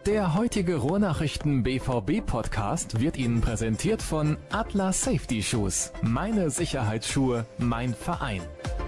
Der heutige Ruhrnachrichten BVB-Podcast wird Ihnen präsentiert von Atlas Safety Shoes. Meine Sicherheitsschuhe, mein Verein.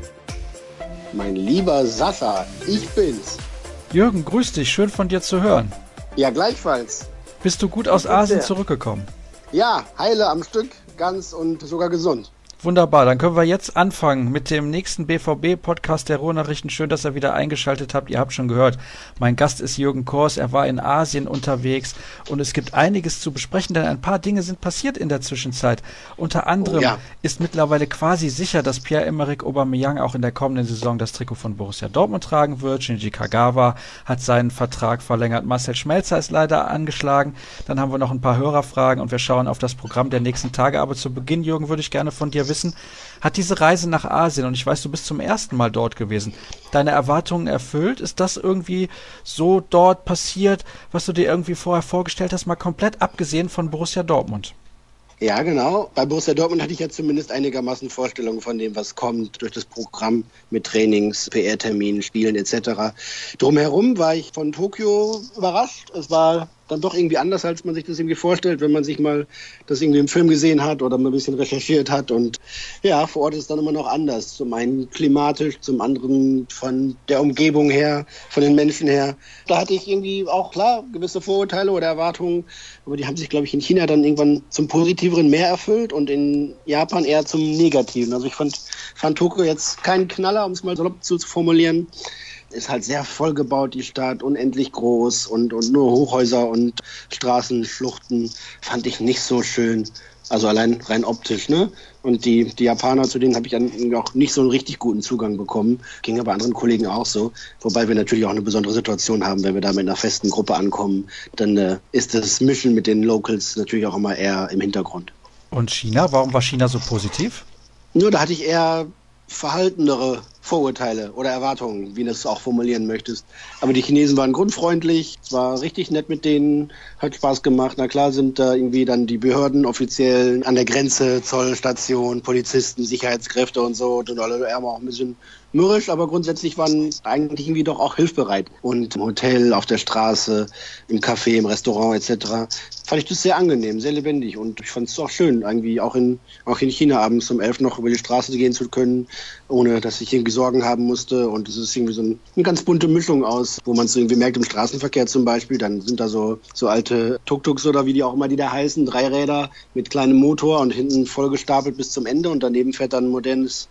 Mein lieber Sascha, ich bin's. Jürgen, grüß dich, schön von dir zu hören. Ja, gleichfalls. Bist du gut aus Asien zurückgekommen? Ja, heile am Stück, ganz und sogar gesund. Wunderbar, dann können wir jetzt anfangen mit dem nächsten BVB-Podcast der Ruhrnachrichten. Schön, dass ihr wieder eingeschaltet habt. Ihr habt schon gehört, mein Gast ist Jürgen Kors. Er war in Asien unterwegs und es gibt einiges zu besprechen, denn ein paar Dinge sind passiert in der Zwischenzeit. Unter anderem ist mittlerweile quasi sicher, dass Pierre-Emerick Aubameyang auch in der kommenden Saison das Trikot von Borussia Dortmund tragen wird. Shinji Kagawa hat seinen Vertrag verlängert. Marcel Schmelzer ist leider angeschlagen. Dann haben wir noch ein paar Hörerfragen und wir schauen auf das Programm der nächsten Tage. Aber zu Beginn, Jürgen, würde ich gerne von dir wissen, hat diese Reise nach Asien, und ich weiß, du bist zum ersten Mal dort gewesen, deine Erwartungen erfüllt? Ist das irgendwie so dort passiert, was du dir irgendwie vorher vorgestellt hast, mal komplett abgesehen von Borussia Dortmund? Ja, genau. Bei Borussia Dortmund hatte ich ja zumindest einigermaßen Vorstellungen von dem, was kommt durch das Programm mit Trainings, PR-Terminen, Spielen etc. Drumherum war ich von Tokio überrascht. Es war dann doch irgendwie anders, als man sich das irgendwie vorstellt, wenn man sich mal das irgendwie im Film gesehen hat oder mal ein bisschen recherchiert hat. Und ja, vor Ort ist es dann immer noch anders. Zum einen klimatisch, zum anderen von der Umgebung her, von den Menschen her. Da hatte ich irgendwie auch, klar, gewisse Vorurteile oder Erwartungen, aber die haben sich, glaube ich, in China dann irgendwann zum Positiveren mehr erfüllt und in Japan eher zum Negativen. Also ich fand Tokio jetzt keinen Knaller, um es mal salopp zu formulieren. Ist halt sehr vollgebaut, die Stadt, unendlich groß und nur Hochhäuser und Straßenschluchten fand ich nicht so schön. Also allein rein optisch, ne? Und die Japaner, zu denen habe ich dann auch nicht so einen richtig guten Zugang bekommen. Ging aber anderen Kollegen auch so. Wobei wir natürlich auch eine besondere Situation haben, wenn wir da mit einer festen Gruppe ankommen. Dann ist das Mischen mit den Locals natürlich auch immer eher im Hintergrund. Und China? Warum war China so positiv? Nur da hatte ich eher verhaltenere Vorurteile oder Erwartungen, wie du es auch formulieren möchtest. Aber die Chinesen waren grundfreundlich, es war richtig nett mit denen, hat Spaß gemacht. Na klar sind da irgendwie dann die Behörden offiziell an der Grenze, Zollstation, Polizisten, Sicherheitskräfte und so, und alle auch ein bisschen mürrisch, aber grundsätzlich waren eigentlich irgendwie doch auch hilfsbereit. Und im Hotel, auf der Straße, im Café, im Restaurant etc. fand ich das sehr angenehm, sehr lebendig und ich fand es auch schön, irgendwie auch in China abends um 11 noch über die Straße gehen zu können, ohne dass ich irgendwie Sorgen haben musste. Und es ist irgendwie so eine ganz bunte Mischung aus, wo man es so irgendwie merkt im Straßenverkehr zum Beispiel, dann sind da so alte Tuk-Tuks oder wie die auch immer die da heißen, 3 Räder mit kleinem Motor und hinten vollgestapelt bis zum Ende und daneben fährt dann ein modernes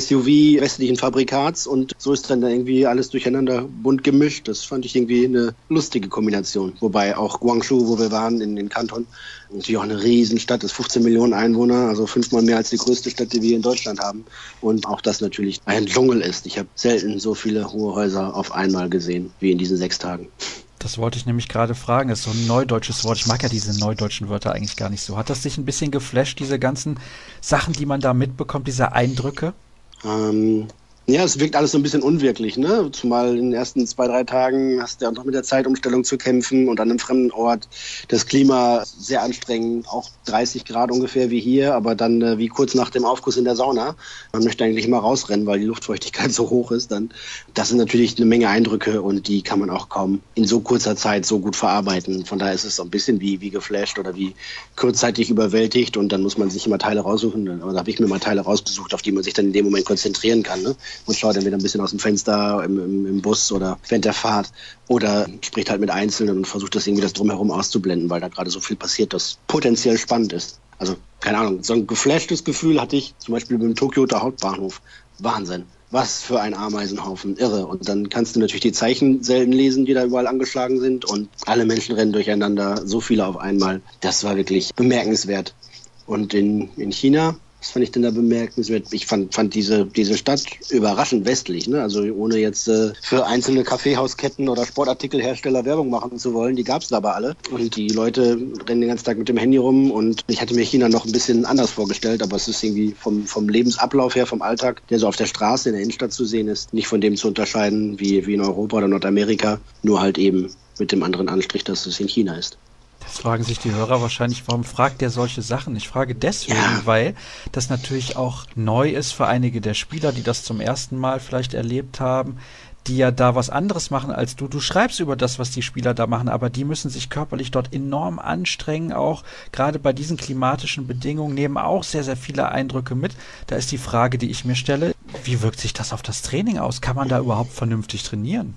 SUV westlichen Fabrikats und so ist dann da irgendwie alles durcheinander bunt gemischt. Das fand ich irgendwie eine lustige Kombination. Wobei auch Guangzhou, wo wir waren, in Kanton, natürlich auch eine Riesenstadt, ist 15 Millionen Einwohner, also 5-mal mehr als die größte Stadt, die wir in Deutschland haben. Und auch das natürlich ein Dschungel ist. Ich habe selten so viele hohe Häuser auf einmal gesehen, wie in diesen 6 Tagen. Das wollte ich nämlich gerade fragen. Das ist so ein neudeutsches Wort. Ich mag ja diese neudeutschen Wörter eigentlich gar nicht so. Hat das dich ein bisschen geflasht, diese ganzen Sachen, die man da mitbekommt, diese Eindrücke? Ja, es wirkt alles so ein bisschen unwirklich, ne? Zumal in den ersten 2-3 Tagen hast du ja auch noch mit der Zeitumstellung zu kämpfen und an einem fremden Ort. Das Klima sehr anstrengend, auch 30 Grad ungefähr wie hier, aber dann wie kurz nach dem Aufguss in der Sauna. Man möchte eigentlich immer rausrennen, weil die Luftfeuchtigkeit so hoch ist. Das sind natürlich eine Menge Eindrücke und die kann man auch kaum in so kurzer Zeit so gut verarbeiten. Von daher ist es so ein bisschen wie geflasht oder wie kurzzeitig überwältigt und dann muss man sich immer Teile raussuchen. Da habe ich mir mal Teile rausgesucht, auf die man sich dann in dem Moment konzentrieren kann, ne? Und schaut dann wieder ein bisschen aus dem Fenster im Bus oder während der Fahrt oder spricht halt mit Einzelnen und versucht das irgendwie das Drumherum auszublenden, weil da gerade so viel passiert, das potenziell spannend ist. Also, keine Ahnung, so ein geflashtes Gefühl hatte ich zum Beispiel beim Tokioter Hauptbahnhof. Wahnsinn. Was für ein Ameisenhaufen, irre. Und dann kannst du natürlich die Zeichen selten lesen, die da überall angeschlagen sind und alle Menschen rennen durcheinander, so viele auf einmal. Das war wirklich bemerkenswert. Und in China, was fand ich denn da bemerkenswert? Ich fand diese Stadt überraschend westlich, ne? Also ohne jetzt für einzelne Kaffeehausketten oder Sportartikelhersteller Werbung machen zu wollen, die gab's da aber alle. Und die Leute rennen den ganzen Tag mit dem Handy rum und ich hatte mir China noch ein bisschen anders vorgestellt, aber es ist irgendwie vom Lebensablauf her, vom Alltag, der so auf der Straße in der Innenstadt zu sehen ist, nicht von dem zu unterscheiden wie in Europa oder Nordamerika, nur halt eben mit dem anderen Anstrich, dass es in China ist. Jetzt fragen sich die Hörer wahrscheinlich, warum fragt der solche Sachen? Ich frage deswegen, weil das natürlich auch neu ist für einige der Spieler, die das zum ersten Mal vielleicht erlebt haben, die ja da was anderes machen als du. Du schreibst über das, was die Spieler da machen, aber die müssen sich körperlich dort enorm anstrengen, auch gerade bei diesen klimatischen Bedingungen, nehmen auch sehr, sehr viele Eindrücke mit. Da ist die Frage, die ich mir stelle, wie wirkt sich das auf das Training aus? Kann man da überhaupt vernünftig trainieren?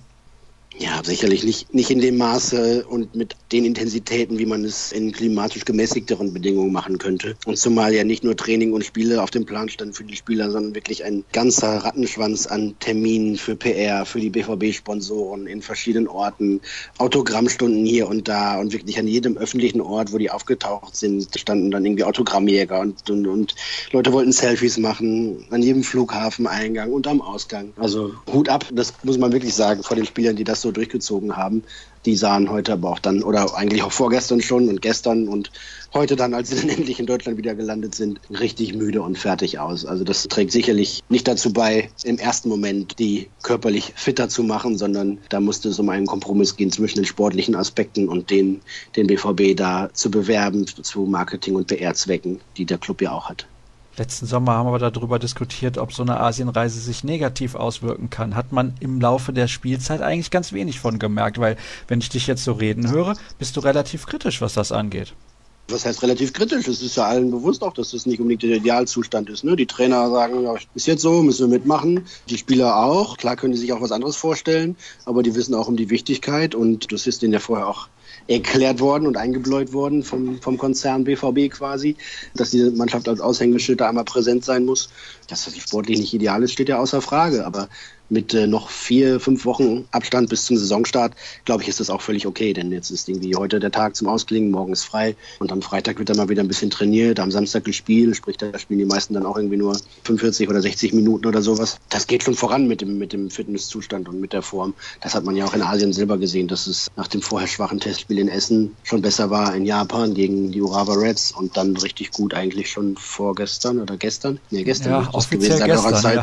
Ja, sicherlich nicht in dem Maße und mit den Intensitäten, wie man es in klimatisch gemäßigteren Bedingungen machen könnte. Und zumal ja nicht nur Training und Spiele auf dem Plan standen für die Spieler, sondern wirklich ein ganzer Rattenschwanz an Terminen für PR, für die BVB-Sponsoren in verschiedenen Orten, Autogrammstunden hier und da und wirklich an jedem öffentlichen Ort, wo die aufgetaucht sind, standen dann irgendwie Autogrammjäger und Leute wollten Selfies machen, an jedem Flughafeneingang und am Ausgang. Also Hut ab, das muss man wirklich sagen, vor den Spielern, die das so durchgezogen haben. Die sahen heute aber auch dann, oder eigentlich auch vorgestern schon und gestern und heute dann, als sie dann endlich in Deutschland wieder gelandet sind, richtig müde und fertig aus. Also das trägt sicherlich nicht dazu bei, im ersten Moment die körperlich fitter zu machen, sondern da musste es um einen Kompromiss gehen zwischen den sportlichen Aspekten und den BVB da zu bewerben zu Marketing- und PR-Zwecken, die der Club ja auch hat. Letzten Sommer haben wir darüber diskutiert, ob so eine Asienreise sich negativ auswirken kann. Hat man im Laufe der Spielzeit eigentlich ganz wenig von gemerkt, weil, wenn ich dich jetzt so reden höre, bist du relativ kritisch, was das angeht. Was heißt relativ kritisch? Es ist ja allen bewusst auch, dass das nicht unbedingt der Idealzustand ist. Ne? Die Trainer sagen, ja, ist jetzt so, müssen wir mitmachen. Die Spieler auch. Klar können die sich auch was anderes vorstellen, aber die wissen auch um die Wichtigkeit und das ist denen ja vorher auch erklärt worden und eingebläut worden vom Konzern BVB quasi, dass diese Mannschaft als Aushängeschild da einmal präsent sein muss. Dass das sportlich nicht ideal ist, steht ja außer Frage, aber mit noch 4-5 Wochen Abstand bis zum Saisonstart, glaube ich, ist das auch völlig okay, denn jetzt ist irgendwie heute der Tag zum Ausklingen, morgen ist frei und am Freitag wird dann mal wieder ein bisschen trainiert, am Samstag gespielt, sprich, da spielen die meisten dann auch irgendwie nur 45 oder 60 Minuten oder sowas. Das geht schon voran mit dem Fitnesszustand und mit der Form. Das hat man ja auch in Asien selber gesehen, dass es nach dem vorher schwachen Testspiel in Essen schon besser war in Japan gegen die Urawa Reds und dann richtig gut eigentlich schon vorgestern oder gestern. Nee, gestern ja, muss das gewesen sein. Gestern,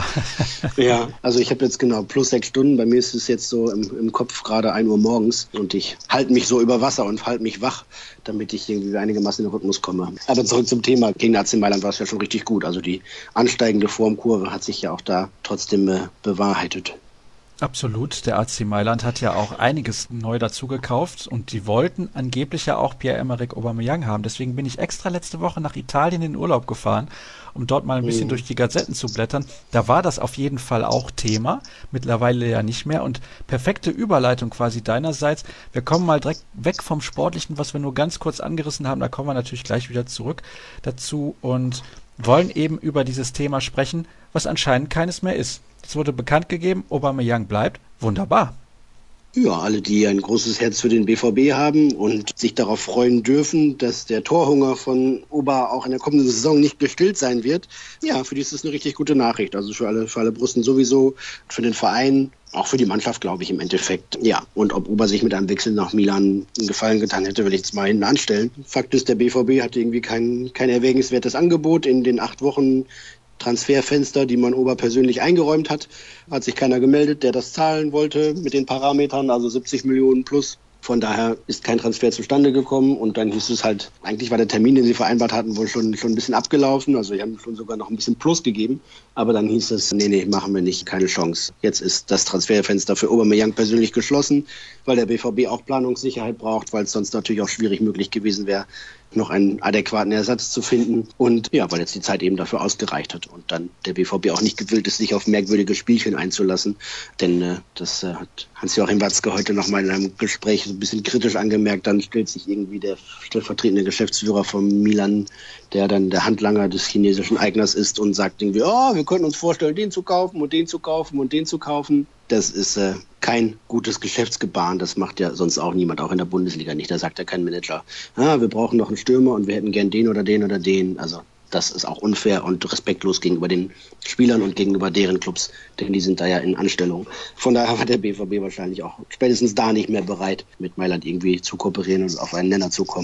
ja, also ich habe jetzt genau plus 6 Stunden. Bei mir ist es jetzt so im Kopf gerade 1 Uhr morgens und ich halte mich so über Wasser und halte mich wach, damit ich irgendwie einigermaßen in den Rhythmus komme. Aber zurück zum Thema. Gegen AC Mailand war es ja schon richtig gut. Also die ansteigende Formkurve hat sich ja auch da trotzdem bewahrheitet. Absolut. Der AC Mailand hat ja auch einiges neu dazu gekauft und die wollten angeblich ja auch Pierre-Emerick Aubameyang haben. Deswegen bin ich extra letzte Woche nach Italien in den Urlaub gefahren, um dort mal ein bisschen durch die Gazetten zu blättern. Da war das auf jeden Fall auch Thema, mittlerweile ja nicht mehr und perfekte Überleitung quasi deinerseits. Wir kommen mal direkt weg vom Sportlichen, was wir nur ganz kurz angerissen haben, da kommen wir natürlich gleich wieder zurück dazu und wollen eben über dieses Thema sprechen, was anscheinend keines mehr ist. Es wurde bekannt gegeben, Aubameyang bleibt. Wunderbar. Ja, alle, die ein großes Herz für den BVB haben und sich darauf freuen dürfen, dass der Torhunger von Oba auch in der kommenden Saison nicht gestillt sein wird. Ja, für die ist das eine richtig gute Nachricht. Also für alle Brusten sowieso, für den Verein, auch für die Mannschaft, glaube ich, im Endeffekt. Ja, und ob Oba sich mit einem Wechsel nach Milan einen Gefallen getan hätte, will ich jetzt mal hinten anstellen. Fakt ist, der BVB hatte irgendwie kein erwägenswertes Angebot in den 8 Wochen Transferfenster, die man Oba persönlich eingeräumt hat, hat sich keiner gemeldet, der das zahlen wollte mit den Parametern, also 70 Millionen plus. Von daher ist kein Transfer zustande gekommen und dann hieß es halt, eigentlich war der Termin, den sie vereinbart hatten, wohl schon ein bisschen abgelaufen, also die haben schon sogar noch ein bisschen Plus gegeben, aber dann hieß es, nee, machen wir nicht, keine Chance. Jetzt ist das Transferfenster für Aubameyang persönlich geschlossen, weil der BVB auch Planungssicherheit braucht, weil es sonst natürlich auch schwierig möglich gewesen wäre, noch einen adäquaten Ersatz zu finden und ja, weil jetzt die Zeit eben dafür ausgereicht hat und dann der BVB auch nicht gewillt ist, sich auf merkwürdige Spielchen einzulassen, denn das hat Hans-Joachim Watzke heute noch mal in einem Gespräch so ein bisschen kritisch angemerkt, dann stellt sich irgendwie der stellvertretende Geschäftsführer von Milan, der dann der Handlanger des chinesischen Eigners ist und sagt irgendwie, wir können uns vorstellen, den zu kaufen und den zu kaufen und den zu kaufen. Das ist kein gutes Geschäftsgebaren, das macht ja sonst auch niemand, auch in der Bundesliga nicht. Da sagt ja kein Manager, wir brauchen noch einen Stürmer und wir hätten gern den oder den oder den. Also das ist auch unfair und respektlos gegenüber den Spielern und gegenüber deren Clubs, denn die sind da ja in Anstellung. Von daher war der BVB wahrscheinlich auch spätestens da nicht mehr bereit, mit Mailand irgendwie zu kooperieren und auf einen Nenner zu kommen.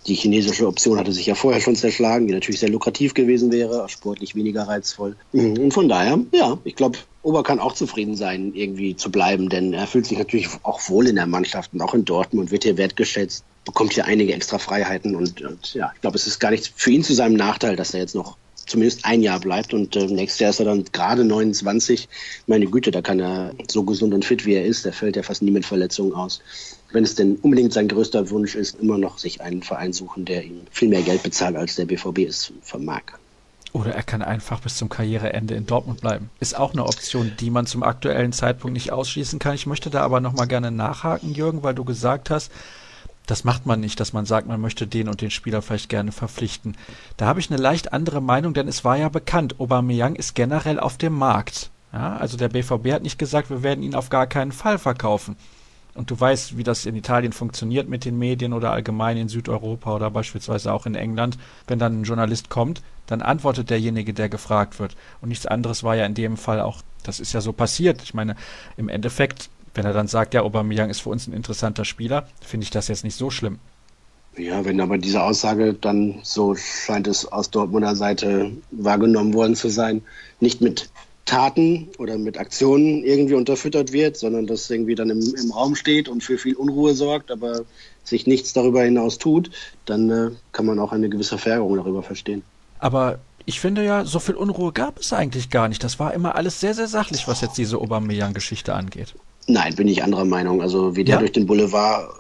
Die chinesische Option hatte sich ja vorher schon zerschlagen, die natürlich sehr lukrativ gewesen wäre, sportlich weniger reizvoll. Und von daher, ja, ich glaube, Ober kann auch zufrieden sein, irgendwie zu bleiben, denn er fühlt sich natürlich auch wohl in der Mannschaft und auch in Dortmund, wird hier wertgeschätzt, bekommt hier einige extra Freiheiten und ja, ich glaube, es ist gar nicht für ihn zu seinem Nachteil, dass er jetzt noch zumindest ein Jahr bleibt und nächstes Jahr ist er dann gerade 29. Meine Güte, da kann er so gesund und fit, wie er ist, der fällt ja fast nie mit Verletzungen aus. Wenn es denn unbedingt sein größter Wunsch ist, immer noch sich einen Verein suchen, der ihm viel mehr Geld bezahlt, als der BVB es vermag. Oder er kann einfach bis zum Karriereende in Dortmund bleiben. Ist auch eine Option, die man zum aktuellen Zeitpunkt nicht ausschließen kann. Ich möchte da aber nochmal gerne nachhaken, Jürgen, weil du gesagt hast, das macht man nicht, dass man sagt, man möchte den und den Spieler vielleicht gerne verpflichten. Da habe ich eine leicht andere Meinung, denn es war ja bekannt, Aubameyang ist generell auf dem Markt. Ja, also der BVB hat nicht gesagt, wir werden ihn auf gar keinen Fall verkaufen. Und du weißt, wie das in Italien funktioniert mit den Medien oder allgemein in Südeuropa oder beispielsweise auch in England. Wenn dann ein Journalist kommt, dann antwortet derjenige, der gefragt wird. Und nichts anderes war ja in dem Fall auch, das ist ja so passiert. Ich meine, im Endeffekt, wenn er dann sagt, ja, Aubameyang ist für uns ein interessanter Spieler, finde ich das jetzt nicht so schlimm. Ja, wenn aber diese Aussage dann, so scheint es aus Dortmunder Seite wahrgenommen worden zu sein, nicht mit Taten oder mit Aktionen irgendwie unterfüttert wird, sondern das irgendwie dann im Raum steht und für viel Unruhe sorgt, aber sich nichts darüber hinaus tut, dann kann man auch eine gewisse Verärgerung darüber verstehen. Aber ich finde ja, so viel Unruhe gab es eigentlich gar nicht. Das war immer alles sehr, sehr sachlich, was jetzt diese Aubameyang-Geschichte angeht. Nein, bin ich anderer Meinung. Also wie der durch den Boulevard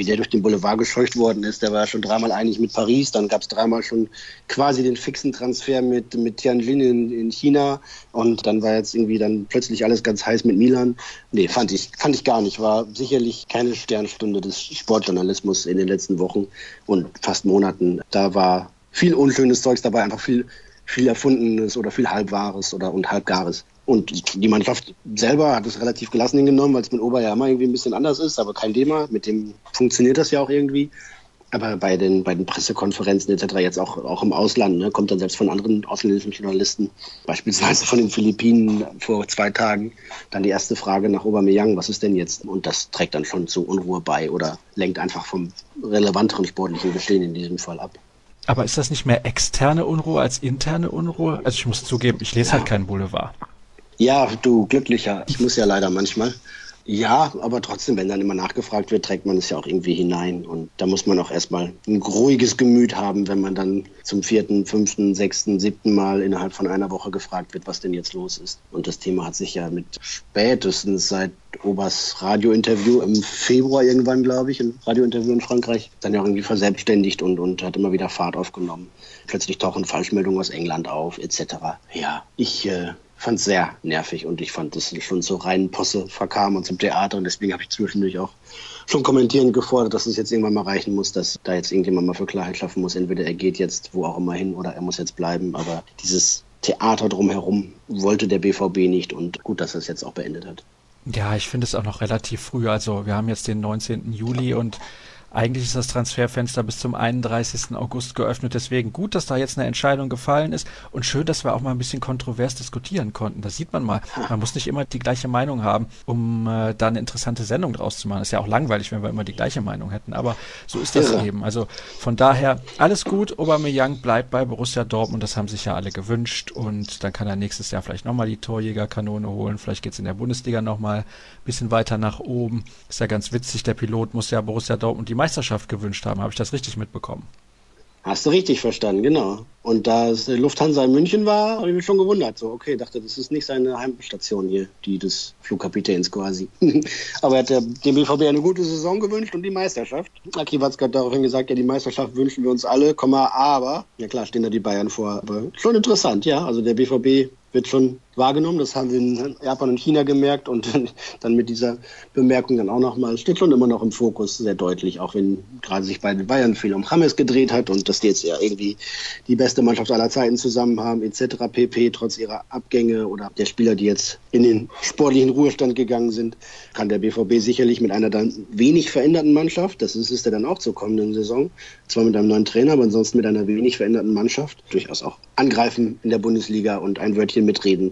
gescheucht worden ist, der war schon dreimal einig mit Paris, dann gab es dreimal schon quasi den fixen Transfer mit Tianjin in China und dann war jetzt irgendwie dann plötzlich alles ganz heiß mit Milan. Nee, fand ich gar nicht. War sicherlich keine Sternstunde des Sportjournalismus in den letzten Wochen und fast Monaten. Da war viel unschönes Zeugs dabei, einfach viel Erfundenes oder viel Halbwahres und Halbgares. Und die Mannschaft selber hat es relativ gelassen hingenommen, weil es mit Ober ja immer irgendwie ein bisschen anders ist, aber kein Thema. Mit dem funktioniert das ja auch irgendwie. Aber bei den Pressekonferenzen etc. jetzt auch im Ausland, ne, kommt dann selbst von anderen ausländischen Journalisten, beispielsweise von den Philippinen vor 2 Tagen, dann die erste Frage nach Aubameyang, was ist denn jetzt? Und das trägt dann schon zu Unruhe bei oder lenkt einfach vom relevanteren sportlichen Geschehen in diesem Fall ab. Aber ist das nicht mehr externe Unruhe als interne Unruhe? Also ich muss zugeben, ich lese halt keinen Boulevard. Ja, du Glücklicher. Ich muss ja leider manchmal. Ja, aber trotzdem, wenn dann immer nachgefragt wird, trägt man es ja auch irgendwie hinein. Und da muss man auch erstmal ein ruhiges Gemüt haben, wenn man dann zum 4., 5., 6., 7. Mal innerhalb von einer Woche gefragt wird, was denn jetzt los ist. Und das Thema hat sich ja mit spätestens seit Obers Radiointerview im Februar irgendwann, glaube ich, ein Radiointerview in Frankreich, dann ja irgendwie verselbstständigt und hat immer wieder Fahrt aufgenommen. Plötzlich tauchen Falschmeldungen aus England auf, etc. Ja, ich fand es sehr nervig und ich fand, dass es schon zur reinen Posse verkam und zum Theater und deswegen habe ich zwischendurch auch schon kommentierend gefordert, dass es jetzt irgendwann mal reichen muss, dass da jetzt irgendjemand mal für Klarheit schaffen muss. Entweder er geht jetzt wo auch immer hin oder er muss jetzt bleiben, aber dieses Theater drumherum wollte der BVB nicht und gut, dass er es jetzt auch beendet hat. Ja, ich finde es auch noch relativ früh. Also wir haben jetzt den 19. Juli und eigentlich ist das Transferfenster bis zum 31. August geöffnet. Deswegen gut, dass da jetzt eine Entscheidung gefallen ist und schön, dass wir auch mal ein bisschen kontrovers diskutieren konnten. Das sieht man mal. Man muss nicht immer die gleiche Meinung haben, um da eine interessante Sendung draus zu machen. Das ist ja auch langweilig, wenn wir immer die gleiche Meinung hätten. Aber so ist das eben. Also von daher alles gut. Aubameyang bleibt bei Borussia Dortmund. Das haben sich ja alle gewünscht. Und dann kann er nächstes Jahr vielleicht nochmal die Torjägerkanone holen. Vielleicht geht es in der Bundesliga nochmal ein bisschen weiter nach oben. Ist ja ganz witzig. Der Pilot muss ja Borussia Dortmund die Meisterschaft gewünscht haben. Habe ich das richtig mitbekommen? Hast du richtig verstanden, genau. Und da es Lufthansa in München war, habe ich mich schon gewundert. So, okay, dachte, das ist nicht seine Heimstation hier, die des Flugkapitäns quasi. Aber er hat dem BVB eine gute Saison gewünscht und die Meisterschaft. Aki Watzke hat daraufhin gesagt, ja, die Meisterschaft wünschen wir uns alle, aber, ja klar, stehen da die Bayern vor. Aber schon interessant, ja. Also der BVB wird schon wahrgenommen, das haben wir in Japan und China gemerkt und dann mit dieser Bemerkung dann auch nochmal, steht schon immer noch im Fokus, sehr deutlich, auch wenn gerade sich bei den Bayern viel um James gedreht hat und dass die jetzt ja irgendwie die beste Mannschaft aller Zeiten zusammen haben, etc. pp. Trotz ihrer Abgänge oder der Spieler, die jetzt in den sportlichen Ruhestand gegangen sind, kann der BVB sicherlich mit einer dann wenig veränderten Mannschaft, das ist es ja dann auch zur kommenden Saison, zwar mit einem neuen Trainer, aber ansonsten mit einer wenig veränderten Mannschaft, durchaus auch angreifen in der Bundesliga und ein Wörtchen mitreden.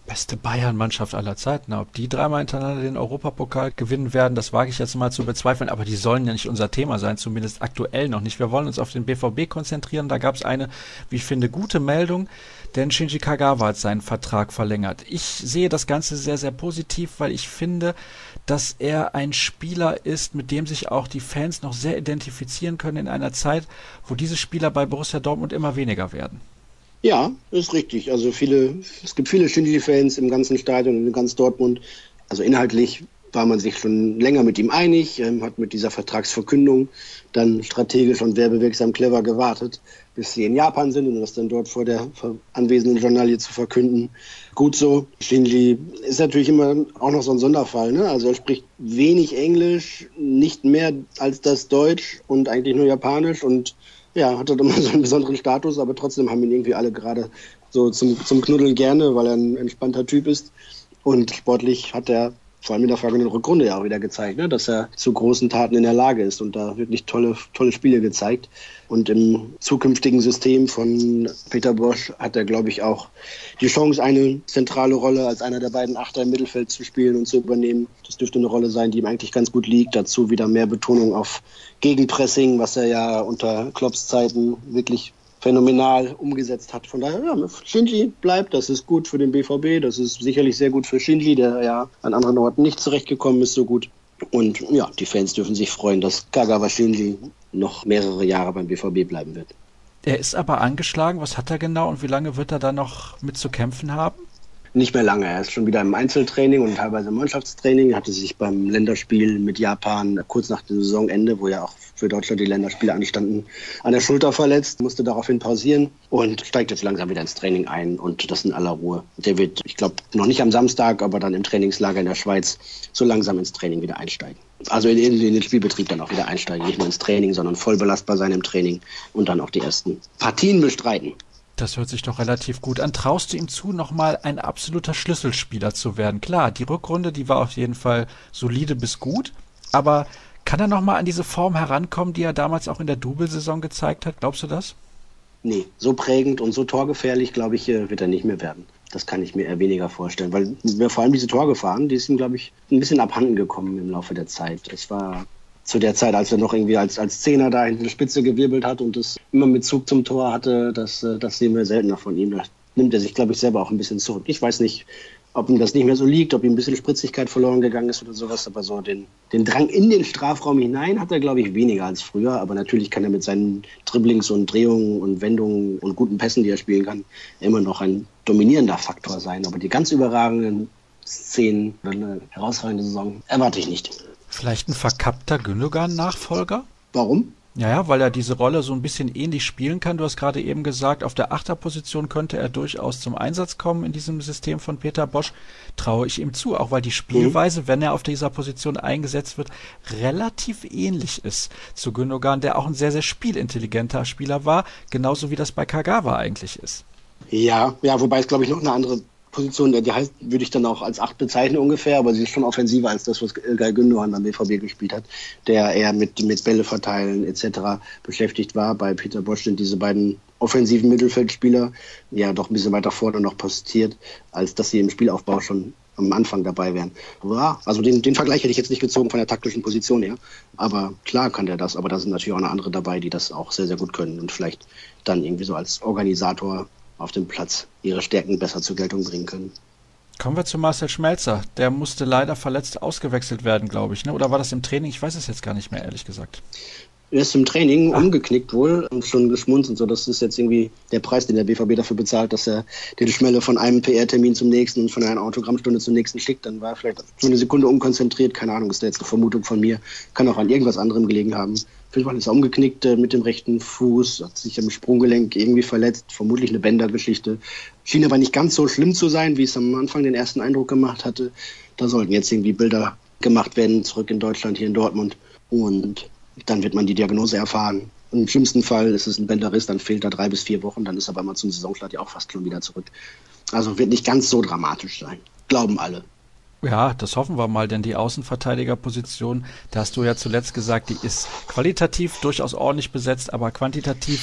Beste Bayern-Mannschaft aller Zeiten. Ob die dreimal hintereinander den Europapokal gewinnen werden, das wage ich jetzt mal zu bezweifeln. Aber die sollen ja nicht unser Thema sein, zumindest aktuell noch nicht. Wir wollen uns auf den BVB konzentrieren. Da gab es eine, wie ich finde, gute Meldung, denn Shinji Kagawa hat seinen Vertrag verlängert. Ich sehe das Ganze sehr, sehr positiv, weil ich finde, dass er ein Spieler ist, mit dem sich auch die Fans noch sehr identifizieren können in einer Zeit, wo diese Spieler bei Borussia Dortmund immer weniger werden. Ja, ist richtig. Also es gibt viele Shinji-Fans im ganzen Stadion und in ganz Dortmund. Also inhaltlich war man sich schon länger mit ihm einig, hat mit dieser Vertragsverkündung dann strategisch und werbewirksam clever gewartet, bis sie in Japan sind und das dann dort vor der anwesenden Journalie zu verkünden. Gut so. Shinji ist natürlich immer auch noch so ein Sonderfall, ne? Also er spricht wenig Englisch, nicht mehr als das Deutsch und eigentlich nur Japanisch und ja, hat halt immer so einen besonderen Status, aber trotzdem haben ihn irgendwie alle gerade so zum Knuddeln gerne, weil er ein entspannter Typ ist. Und sportlich hat er vor allem in der vergangenen Rückrunde ja auch wieder gezeigt, ne, dass er zu großen Taten in der Lage ist und da wirklich tolle Spiele gezeigt. Und im zukünftigen System von Peter Bosz hat er, glaube ich, auch die Chance, eine zentrale Rolle als einer der beiden Achter im Mittelfeld zu spielen und zu übernehmen. Das dürfte eine Rolle sein, die ihm eigentlich ganz gut liegt. Dazu wieder mehr Betonung auf Gegenpressing, was er ja unter Klopps Zeiten wirklich phänomenal umgesetzt hat. Von daher, ja, Shinji bleibt, das ist gut für den BVB, das ist sicherlich sehr gut für Shinji, der ja an anderen Orten nicht zurechtgekommen ist so gut. Und ja, die Fans dürfen sich freuen, dass Kagawa Shinji noch mehrere Jahre beim BVB bleiben wird. Er ist aber angeschlagen, was hat er genau und wie lange wird er da noch mit zu kämpfen haben? Nicht mehr lange, er ist schon wieder im Einzeltraining und teilweise im Mannschaftstraining, hatte sich beim Länderspiel mit Japan kurz nach dem Saisonende, wo ja auch für Deutschland die Länderspiele anstanden, an der Schulter verletzt, musste daraufhin pausieren und steigt jetzt langsam wieder ins Training ein und das in aller Ruhe. Der wird, ich glaube, noch nicht am Samstag, aber dann im Trainingslager in der Schweiz so langsam ins Training wieder einsteigen. Also in den Spielbetrieb dann auch wieder einsteigen, nicht nur ins Training, sondern voll belastbar sein im Training und dann auch die ersten Partien bestreiten. Das hört sich doch relativ gut an. Traust du ihm zu, nochmal ein absoluter Schlüsselspieler zu werden? Klar, die Rückrunde, die war auf jeden Fall solide bis gut, aber kann er nochmal an diese Form herankommen, die er damals auch in der Double-Saison gezeigt hat? Glaubst du das? Nee, so prägend und so torgefährlich, glaube ich, wird er nicht mehr werden. Das kann ich mir eher weniger vorstellen, weil vor allem diese Torgefahren, die sind, glaube ich, ein bisschen abhanden gekommen im Laufe der Zeit. Es war zu der Zeit, als er noch irgendwie als Zehner da in der Spitze gewirbelt hat und es immer mit Zug zum Tor hatte, das sehen wir seltener von ihm. Da nimmt er sich, glaube ich, selber auch ein bisschen zurück. Ich weiß nicht, ob ihm das nicht mehr so liegt, ob ihm ein bisschen Spritzigkeit verloren gegangen ist oder sowas, aber so den Drang in den Strafraum hinein hat er, glaube ich, weniger als früher, aber natürlich kann er mit seinen Dribblings und Drehungen und Wendungen und guten Pässen, die er spielen kann, immer noch ein dominierender Faktor sein, aber die ganz überragenden Szenen, eine herausragende Saison, erwarte ich nicht. Vielleicht ein verkappter Gündogan-Nachfolger? Warum? Ja, weil er diese Rolle so ein bisschen ähnlich spielen kann. Du hast gerade eben gesagt, auf der Achterposition könnte er durchaus zum Einsatz kommen in diesem System von Peter Bosz. Traue ich ihm zu, auch weil die Spielweise, wenn er auf dieser Position eingesetzt wird, relativ ähnlich ist zu Gündogan, der auch ein sehr, sehr spielintelligenter Spieler war, genauso wie das bei Kagawa eigentlich ist. Ja, wobei es, glaube ich, noch eine andere Position, die heißt, würde ich dann auch als 8 bezeichnen ungefähr, aber sie ist schon offensiver als das, was Ilkay Gündogan beim BVB gespielt hat, der eher mit Bälle verteilen etc. beschäftigt war. Bei Peter Bosz sind diese beiden offensiven Mittelfeldspieler ja doch ein bisschen weiter vorne noch postiert, als dass sie im Spielaufbau schon am Anfang dabei wären. Ja, also den Vergleich hätte ich jetzt nicht gezogen von der taktischen Position her, aber klar kann der das, aber da sind natürlich auch noch andere dabei, die das auch sehr, sehr gut können und vielleicht dann irgendwie so als Organisator auf dem Platz ihre Stärken besser zur Geltung bringen können. Kommen wir zu Marcel Schmelzer. Der musste leider verletzt ausgewechselt werden, glaube ich, ne? Oder war das im Training? Ich weiß es jetzt gar nicht mehr, ehrlich gesagt. Er ist im Training umgeknickt wohl und schon geschmunzelt. So, das ist jetzt irgendwie der Preis, den der BVB dafür bezahlt, dass er den Schmelle von einem PR-Termin zum nächsten und von einer Autogrammstunde zum nächsten schickt. Dann war er vielleicht für eine Sekunde unkonzentriert. Keine Ahnung, ist da jetzt eine Vermutung von mir. Kann auch an irgendwas anderem gelegen haben. Auf jeden Fall ist er umgeknickt mit dem rechten Fuß, hat sich am Sprunggelenk irgendwie verletzt. Vermutlich eine Bändergeschichte. Schien aber nicht ganz so schlimm zu sein, wie es am Anfang den ersten Eindruck gemacht hatte. Da sollten jetzt irgendwie Bilder gemacht werden, zurück in Deutschland, hier in Dortmund. Und dann wird man die Diagnose erfahren. Und im schlimmsten Fall ist es ein Bänderriss, dann fehlt er 3 bis 4 Wochen, dann ist er aber mal zum Saisonstart ja auch fast schon wieder zurück. Also wird nicht ganz so dramatisch sein. Glauben alle. Ja, das hoffen wir mal, denn die Außenverteidigerposition, da hast du ja zuletzt gesagt, die ist qualitativ durchaus ordentlich besetzt, aber quantitativ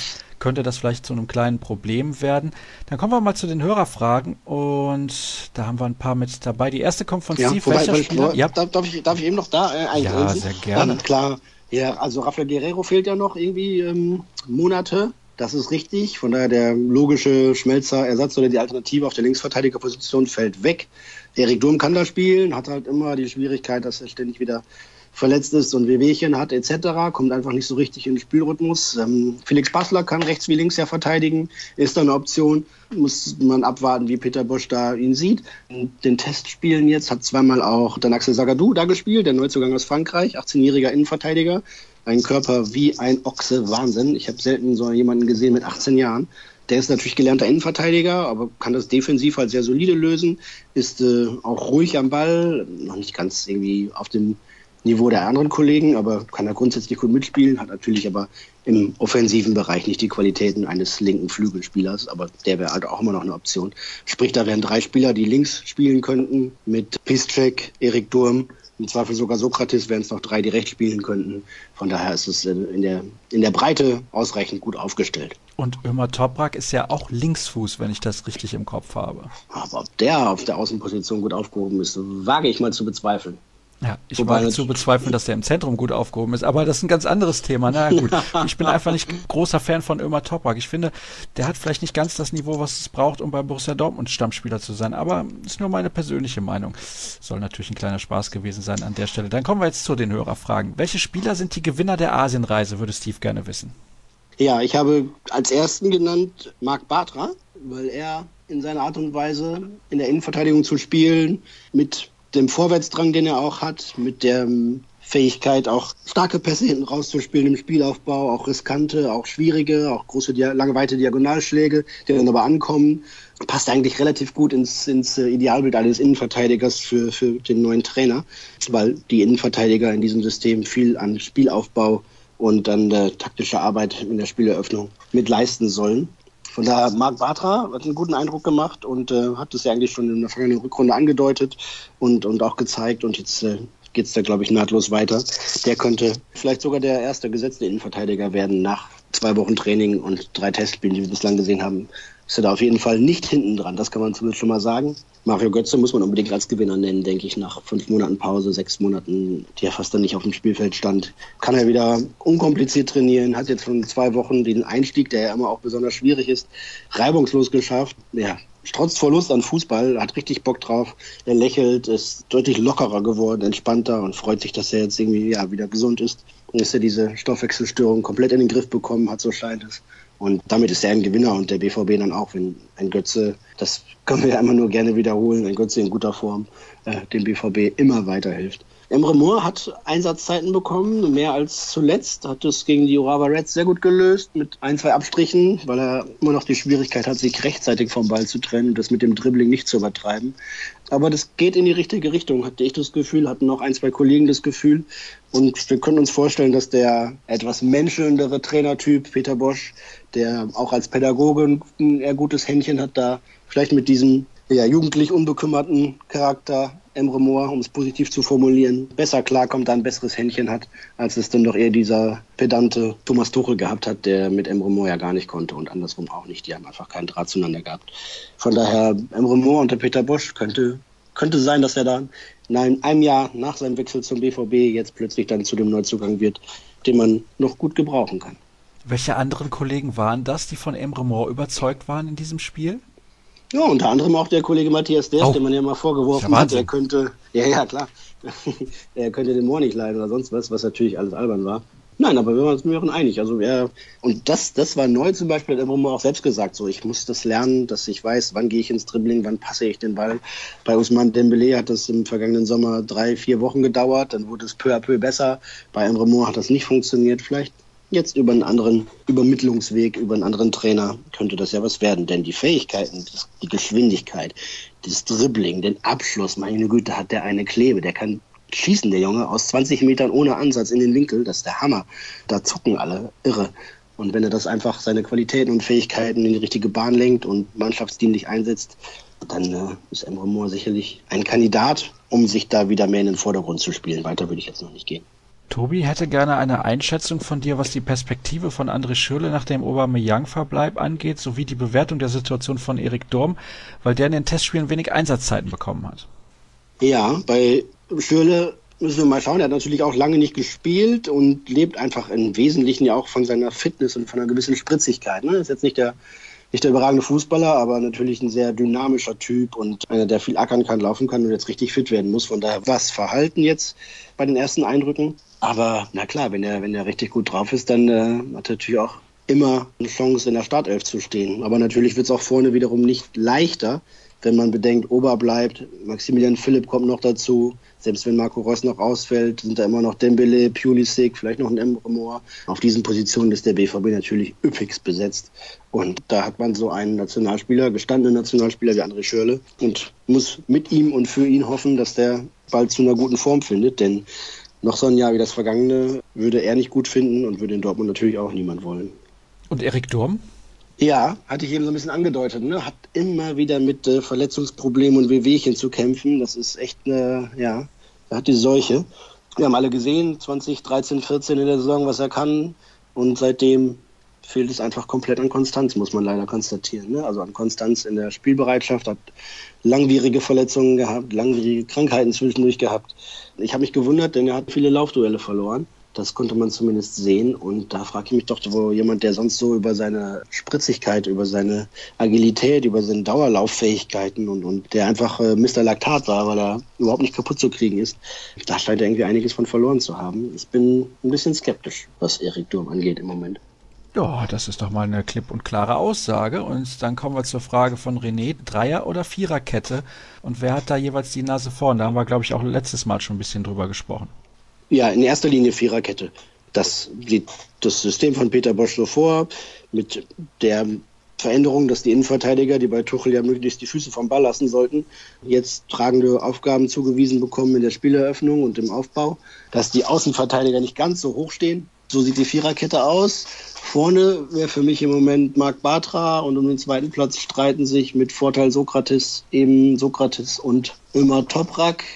könnte das vielleicht zu einem kleinen Problem werden. Dann kommen wir mal zu den Hörerfragen und da haben wir ein paar mit dabei. Die erste kommt von Steve. Welcher Spieler? Ja. Darf ich eben noch da eingrenzen? Ja, sehr gerne. Klar, ja, also Rafael Guerreiro fehlt ja noch irgendwie Monate. Das ist richtig. Von daher der logische Schmelzer-Ersatz oder die Alternative auf der Linksverteidigerposition fällt weg. Erik Durm kann da spielen, hat halt immer die Schwierigkeit, dass er ständig wieder verletzt ist und Wehwehchen hat etc., kommt einfach nicht so richtig in den Spielrhythmus. Felix Bassler kann rechts wie links ja verteidigen, ist da eine Option. Muss man abwarten, wie Peter Bosz da ihn sieht. In den Testspielen jetzt hat zweimal auch dann Axel Sagadou da gespielt, der Neuzugang aus Frankreich, 18-jähriger Innenverteidiger. Ein Körper wie ein Ochse, Wahnsinn. Ich habe selten so jemanden gesehen mit 18 Jahren. Der ist natürlich gelernter Innenverteidiger, aber kann das defensiv halt sehr solide lösen, ist auch ruhig am Ball, noch nicht ganz irgendwie auf dem Niveau der anderen Kollegen, aber kann er grundsätzlich gut mitspielen, hat natürlich aber im offensiven Bereich nicht die Qualitäten eines linken Flügelspielers, aber der wäre halt auch immer noch eine Option. Sprich, da wären 3 Spieler, die links spielen könnten, mit Piszczek, Erik Durm, im Zweifel sogar Sokrates, wären es noch 3, die rechts spielen könnten. Von daher ist es in der Breite ausreichend gut aufgestellt. Und Ömer Toprak ist ja auch Linksfuß, wenn ich das richtig im Kopf habe. Aber ob der auf der Außenposition gut aufgehoben ist, wage ich mal zu bezweifeln. Ja, ich wage zu bezweifeln, dass der im Zentrum gut aufgehoben ist, aber das ist ein ganz anderes Thema. Na gut, ich bin einfach nicht großer Fan von Ömer Toprak. Ich finde, der hat vielleicht nicht ganz das Niveau, was es braucht, um bei Borussia Dortmund Stammspieler zu sein, aber ist nur meine persönliche Meinung. Soll natürlich ein kleiner Spaß gewesen sein an der Stelle. Dann kommen wir jetzt zu den Hörerfragen. Welche Spieler sind die Gewinner der Asienreise, würde Steve gerne wissen. Ja, ich habe als ersten genannt Marc Bartra, weil er in seiner Art und Weise in der Innenverteidigung zu spielen, mit dem Vorwärtsdrang, den er auch hat, mit der Fähigkeit, auch starke Pässe hinten rauszuspielen im Spielaufbau, auch riskante, auch schwierige, auch große, lange, weite Diagonalschläge, die dann aber ankommen, passt eigentlich relativ gut ins Idealbild eines Innenverteidigers für den neuen Trainer, weil die Innenverteidiger in diesem System viel an Spielaufbau und an taktischer Arbeit in der Spieleröffnung mit leisten sollen. Von daher, Marc Bartra hat einen guten Eindruck gemacht und hat es ja eigentlich schon in der vergangenen Rückrunde angedeutet und auch gezeigt. Und jetzt geht es da, glaube ich, nahtlos weiter. Der könnte vielleicht sogar der erste gesetzte Innenverteidiger werden nach 2 Wochen Training und 3 Testspielen, die wir bislang gesehen haben. Ist er da auf jeden Fall nicht hinten dran, das kann man zumindest schon mal sagen. Mario Götze muss man unbedingt als Gewinner nennen, denke ich, nach 5 Monaten Pause, 6 Monaten, die er fast dann nicht auf dem Spielfeld stand. Kann er wieder unkompliziert trainieren, hat jetzt schon 2 Wochen den Einstieg, der ja immer auch besonders schwierig ist, reibungslos geschafft. Ja, strotzt vor Lust an Fußball, hat richtig Bock drauf. Er lächelt, ist deutlich lockerer geworden, entspannter und freut sich, dass er jetzt irgendwie wieder gesund ist. Und dass er diese Stoffwechselstörung komplett in den Griff bekommen hat, so scheint es. Und damit ist er ein Gewinner und der BVB dann auch, wenn ein Götze, das können wir ja immer nur gerne wiederholen, ein Götze in guter Form dem BVB immer weiterhilft. Emre Mor hat Einsatzzeiten bekommen, mehr als zuletzt, hat es gegen die Urawa Reds sehr gut gelöst, mit 1, 2 Abstrichen, weil er immer noch die Schwierigkeit hat, sich rechtzeitig vom Ball zu trennen und das mit dem Dribbling nicht zu übertreiben. Aber das geht in die richtige Richtung, hatte ich das Gefühl, hatten noch 1, 2 Kollegen das Gefühl. Und wir können uns vorstellen, dass der etwas menschelndere Trainertyp Peter Bosz, der auch als Pädagoge ein eher gutes Händchen hat, da vielleicht mit diesem jugendlich unbekümmerten Charakter Emre Mor, um es positiv zu formulieren, besser klarkommt, da ein besseres Händchen hat, als es dann doch eher dieser pedante Thomas Tuchel gehabt hat, der mit Emre Mor ja gar nicht konnte und andersrum auch nicht. Die haben einfach keinen Draht zueinander gehabt. Von daher, Emre Mor und der Peter Bosz könnte sein, dass er dann in einem Jahr nach seinem Wechsel zum BVB jetzt plötzlich dann zu dem Neuzugang wird, den man noch gut gebrauchen kann. Welche anderen Kollegen waren das, die von Emre Mor überzeugt waren in diesem Spiel? Ja, unter anderem auch der Kollege Matthias Dersch, dem man ja mal vorgeworfen hat, er könnte, klar, er könnte den Moor nicht leiden oder sonst was natürlich alles albern war. Nein, aber wir waren einig. Also und das war neu zum Beispiel, hat Emre Mor auch selbst gesagt, so, ich muss das lernen, dass ich weiß, wann gehe ich ins Dribbling, wann passe ich den Ball. Bei Ousmane Dembélé hat das im vergangenen Sommer 3, 4 Wochen gedauert, dann wurde es peu à peu besser. Bei Emre Mor hat das nicht funktioniert. Vielleicht jetzt über einen anderen Übermittlungsweg, über einen anderen Trainer könnte das ja was werden. Denn die Fähigkeiten, die Geschwindigkeit, das Dribbling, den Abschluss, meine Güte, hat der eine Klebe. Der kann schießen, der Junge, aus 20 Metern ohne Ansatz in den Winkel. Das ist der Hammer. Da zucken alle, irre. Und wenn er das einfach, seine Qualitäten und Fähigkeiten in die richtige Bahn lenkt und mannschaftsdienlich einsetzt, dann ist Emre Mor sicherlich ein Kandidat, um sich da wieder mehr in den Vordergrund zu spielen. Weiter würde ich jetzt noch nicht gehen. Tobi hätte gerne eine Einschätzung von dir, was die Perspektive von André Schürrle nach dem Aubameyang-Verbleib angeht, sowie die Bewertung der Situation von Erik Durm, weil der in den Testspielen wenig Einsatzzeiten bekommen hat. Ja, bei Schürrle müssen wir mal schauen. Er hat natürlich auch lange nicht gespielt und lebt einfach im Wesentlichen ja auch von seiner Fitness und von einer gewissen Spritzigkeit. Ne? Ist jetzt nicht der überragende Fußballer, aber natürlich ein sehr dynamischer Typ und einer, der viel ackern kann, laufen kann und jetzt richtig fit werden muss. Von daher was Verhalten jetzt bei den ersten Eindrücken. Aber na klar, wenn er richtig gut drauf ist, dann hat er natürlich auch immer eine Chance, in der Startelf zu stehen. Aber natürlich wird es auch vorne wiederum nicht leichter, wenn man bedenkt, Ober bleibt, Maximilian Philipp kommt noch dazu. Selbst wenn Marco Reus noch ausfällt, sind da immer noch Dembele, Pulisic, vielleicht noch ein Emre Mor. Auf diesen Positionen ist der BVB natürlich üppigst besetzt. Und da hat man so einen Nationalspieler, gestandenen Nationalspieler wie André Schürrle und muss mit ihm und für ihn hoffen, dass der bald zu einer guten Form findet. Denn noch so ein Jahr wie das vergangene würde er nicht gut finden und würde in Dortmund natürlich auch niemand wollen. Und Erik Durm? Ja, hatte ich eben so ein bisschen angedeutet, ne? Hat immer wieder mit Verletzungsproblemen und Wehwehchen zu kämpfen. Das ist echt, er hat die Seuche. Wir haben alle gesehen, 2013, 14 in der Saison, was er kann. Und seitdem fehlt es einfach komplett an Konstanz, muss man leider konstatieren. Ne? Also an Konstanz in der Spielbereitschaft, hat langwierige Verletzungen gehabt, langwierige Krankheiten zwischendurch gehabt. Ich habe mich gewundert, denn er hat viele Laufduelle verloren. Das konnte man zumindest sehen. Und da frage ich mich doch, wo jemand, der sonst so über seine Spritzigkeit, über seine Agilität, über seine Dauerlauffähigkeiten und der einfach Mr. Laktat war, weil er überhaupt nicht kaputt zu kriegen ist, da scheint er irgendwie einiges von verloren zu haben. Ich bin ein bisschen skeptisch, was Erik Durm angeht im Moment. Ja, das ist doch mal eine klipp und klare Aussage. Und dann kommen wir zur Frage von René, Dreier- oder Viererkette? Und wer hat da jeweils die Nase vorn? Da haben wir, glaube ich, auch letztes Mal schon ein bisschen drüber gesprochen. Ja, in erster Linie Viererkette. Das sieht das System von Peter Bosz so vor, mit der Veränderung, dass die Innenverteidiger, die bei Tuchel ja möglichst die Füße vom Ball lassen sollten, jetzt tragende Aufgaben zugewiesen bekommen in der Spieleröffnung und im Aufbau, dass die Außenverteidiger nicht ganz so hoch stehen. So sieht die Viererkette aus. Vorne wäre für mich im Moment Marc Bartra und um den zweiten Platz streiten sich mit Vorteil Sokrates und Ömer Toprak.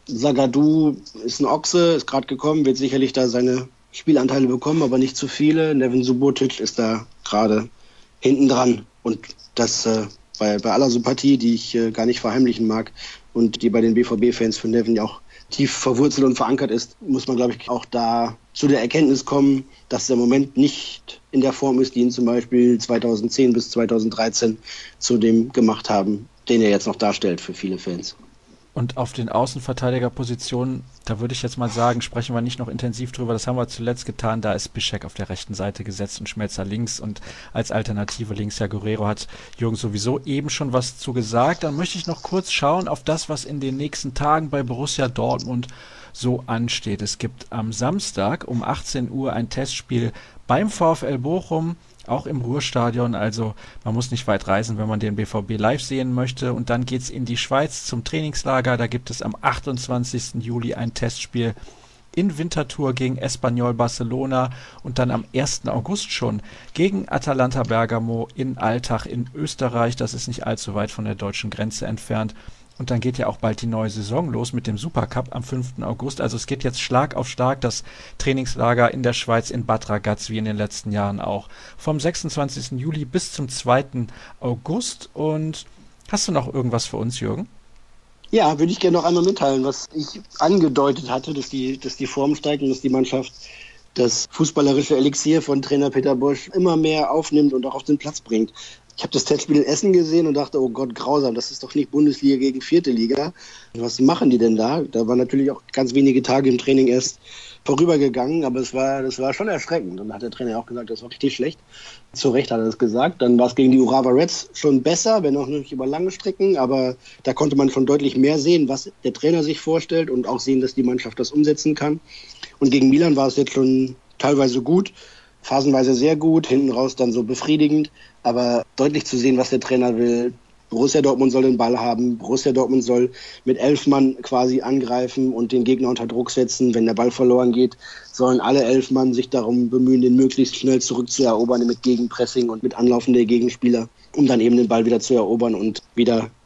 Zagadou ist ein Ochse, ist gerade gekommen, wird sicherlich da seine Spielanteile bekommen, aber nicht zu viele. Neven Subotic ist da gerade hinten dran. Und das bei aller Sympathie, die ich gar nicht verheimlichen mag und die bei den BVB-Fans für Neven ja auch tief verwurzelt und verankert ist, muss man, glaube ich, auch da zu der Erkenntnis kommen, dass er im Moment nicht in der Form ist, die ihn zum Beispiel 2010 bis 2013 zu dem gemacht haben, den er jetzt noch darstellt für viele Fans. Und auf den Außenverteidigerpositionen, da würde ich jetzt mal sagen, sprechen wir nicht noch intensiv drüber, das haben wir zuletzt getan, da ist Bišek auf der rechten Seite gesetzt und Schmelzer links und als Alternative links ja Guerrero, hat Jürgen sowieso eben schon was zu gesagt. Dann möchte ich noch kurz schauen auf das, was in den nächsten Tagen bei Borussia Dortmund so ansteht. Es gibt am Samstag um 18 Uhr ein Testspiel beim VfL Bochum, auch im Ruhrstadion, also man muss nicht weit reisen, wenn man den BVB live sehen möchte. Und dann geht's in die Schweiz zum Trainingslager. Da gibt es am 28. Juli ein Testspiel in Winterthur gegen Espanyol Barcelona und dann am 1. August schon gegen Atalanta Bergamo in Altach in Österreich. Das ist nicht allzu weit von der deutschen Grenze entfernt. Und dann geht ja auch bald die neue Saison los mit dem Supercup am 5. August. Also es geht jetzt Schlag auf Schlag, das Trainingslager in der Schweiz in Bad Ragaz, wie in den letzten Jahren auch. Vom 26. Juli bis zum 2. August. Und hast du noch irgendwas für uns, Jürgen? Ja, würde ich gerne noch einmal mitteilen, was ich angedeutet hatte, dass die Form steigt und dass die Mannschaft das fußballerische Elixier von Trainer Peter Bosz immer mehr aufnimmt und auch auf den Platz bringt. Ich habe das Testspiel in Essen gesehen und dachte, oh Gott, grausam, das ist doch nicht Bundesliga gegen 4. Liga. Was machen die denn da? Da waren natürlich auch ganz wenige Tage im Training erst vorübergegangen, aber das war schon erschreckend. Und da hat der Trainer auch gesagt, das war richtig schlecht. Zu Recht hat er das gesagt. Dann war es gegen die Urawa Reds schon besser, wenn auch nicht über lange Strecken, aber da konnte man schon deutlich mehr sehen, was der Trainer sich vorstellt und auch sehen, dass die Mannschaft das umsetzen kann. Und gegen Milan war es jetzt schon teilweise gut, phasenweise sehr gut, hinten raus dann so befriedigend, aber deutlich zu sehen, was der Trainer will. Borussia Dortmund soll den Ball haben, Borussia Dortmund soll mit 11 Mann quasi angreifen und den Gegner unter Druck setzen. Wenn der Ball verloren geht, sollen alle 11 Mann sich darum bemühen, den möglichst schnell zurückzuerobern mit Gegenpressing und mit Anlaufen der Gegenspieler, um dann eben den Ball wieder zu erobern und wieder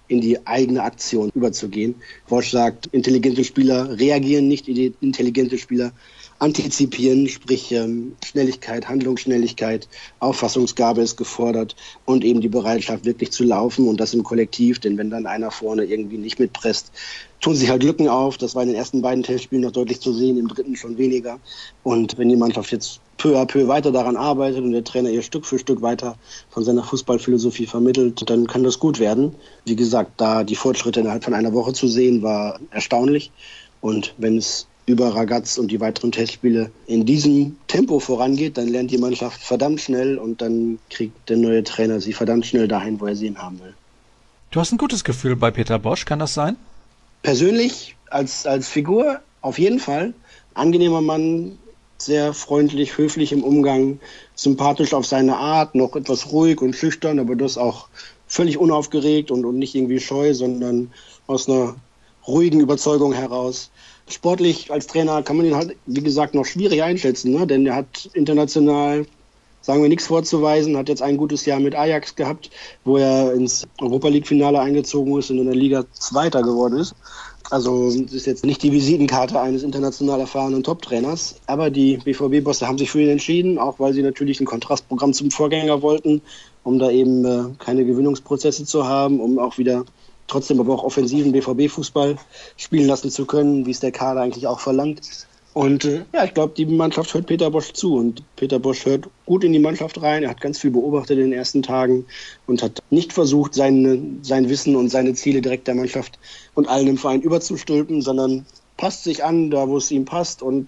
in die eigene Aktion überzugehen. Bosch sagt, intelligente Spieler reagieren nicht, intelligente Spieler antizipieren, sprich Schnelligkeit, Handlungsschnelligkeit, Auffassungsgabe ist gefordert und eben die Bereitschaft wirklich zu laufen und das im Kollektiv, denn wenn dann einer vorne irgendwie nicht mitpresst, tun sich halt Lücken auf. Das war in den ersten beiden Testspielen noch deutlich zu sehen, im dritten schon weniger. Und wenn die Mannschaft jetzt peu à peu weiter daran arbeitet und der Trainer ihr Stück für Stück weiter von seiner Fußballphilosophie vermittelt, dann kann das gut werden. Wie gesagt, da die Fortschritte innerhalb von einer Woche zu sehen, war erstaunlich. Und wenn es über Ragaz und die weiteren Testspiele in diesem Tempo vorangeht, dann lernt die Mannschaft verdammt schnell und dann kriegt der neue Trainer sie verdammt schnell dahin, wo er sie haben will. Du hast ein gutes Gefühl bei Peter Bosch, kann das sein? Persönlich, als Figur, auf jeden Fall. Angenehmer Mann, sehr freundlich, höflich im Umgang, sympathisch auf seine Art, noch etwas ruhig und schüchtern, aber das auch völlig unaufgeregt und nicht irgendwie scheu, sondern aus einer ruhigen Überzeugung heraus. Sportlich als Trainer kann man ihn halt, wie gesagt, noch schwierig einschätzen, ne? Denn er hat international, sagen wir, nichts vorzuweisen, hat jetzt ein gutes Jahr mit Ajax gehabt, wo er ins Europa-League-Finale eingezogen ist und in der Liga Zweiter geworden ist. Also es ist jetzt nicht die Visitenkarte eines international erfahrenen Top-Trainers, aber die BVB-Bosse haben sich für ihn entschieden, auch weil sie natürlich ein Kontrastprogramm zum Vorgänger wollten, um da eben keine Gewinnungsprozesse zu haben, um auch wieder trotzdem aber auch offensiven BVB-Fußball spielen lassen zu können, wie es der Kader eigentlich auch verlangt. Und ich glaube, die Mannschaft hört Peter Bosch zu und Peter Bosch hört gut in die Mannschaft rein. Er hat ganz viel beobachtet in den ersten Tagen und hat nicht versucht, sein Wissen und seine Ziele direkt der Mannschaft und allen im Verein überzustülpen, sondern passt sich an, da wo es ihm passt und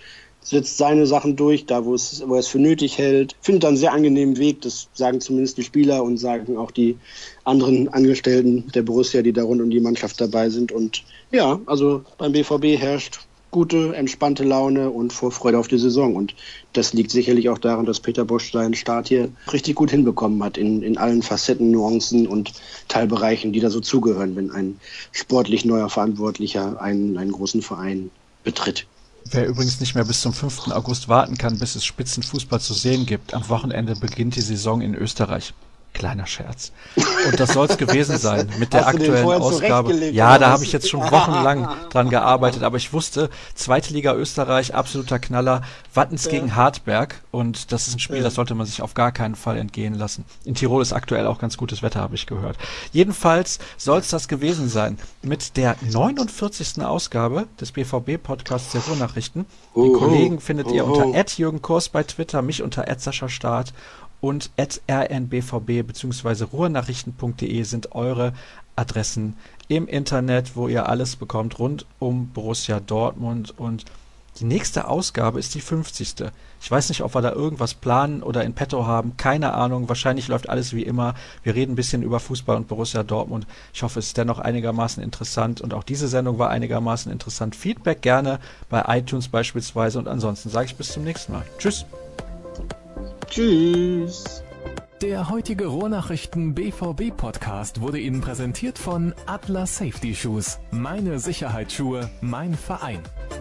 setzt seine Sachen durch, da wo er es für nötig hält. Findet dann einen sehr angenehmen Weg, das sagen zumindest die Spieler und sagen auch die anderen Angestellten der Borussia, die da rund um die Mannschaft dabei sind. Und ja, also beim BVB herrscht gute, entspannte Laune und Vorfreude auf die Saison. Und das liegt sicherlich auch daran, dass Peter Bosch seinen Start hier richtig gut hinbekommen hat in allen Facetten, Nuancen und Teilbereichen, die da so zugehören, wenn ein sportlich neuer Verantwortlicher einen großen Verein betritt. Wer übrigens nicht mehr bis zum 5. August warten kann, bis es Spitzenfußball zu sehen gibt, am Wochenende beginnt die Saison in Österreich. Kleiner Scherz. Und das soll es gewesen sein mit der aktuellen Ausgabe. Ja, da habe ich jetzt schon wochenlang dran gearbeitet, aber ich wusste, zweite Liga Österreich, absoluter Knaller, Wattens gegen Hartberg und das ist ein Spiel, das sollte man sich auf gar keinen Fall entgehen lassen. In Tirol ist aktuell auch ganz gutes Wetter, habe ich gehört. Jedenfalls soll es das gewesen sein mit der 49. Ausgabe des BVB-Podcasts der Ruhrnachrichten. Die Kollegen findet ihr unter @Jürgen Kors bei Twitter, mich unter @SaschaStart und @rnbvb bzw. ruhrnachrichten.de sind eure Adressen im Internet, wo ihr alles bekommt rund um Borussia Dortmund. Und die nächste Ausgabe ist die 50. Ich weiß nicht, ob wir da irgendwas planen oder in petto haben. Keine Ahnung. Wahrscheinlich läuft alles wie immer. Wir reden ein bisschen über Fußball und Borussia Dortmund. Ich hoffe, es ist dennoch einigermaßen interessant. Und auch diese Sendung war einigermaßen interessant. Feedback gerne bei iTunes beispielsweise. Und ansonsten sage ich bis zum nächsten Mal. Tschüss. Tschüss. Der heutige Ruhrnachrichten BVB Podcast wurde Ihnen präsentiert von Atlas Safety Shoes. Meine Sicherheitsschuhe, mein Verein.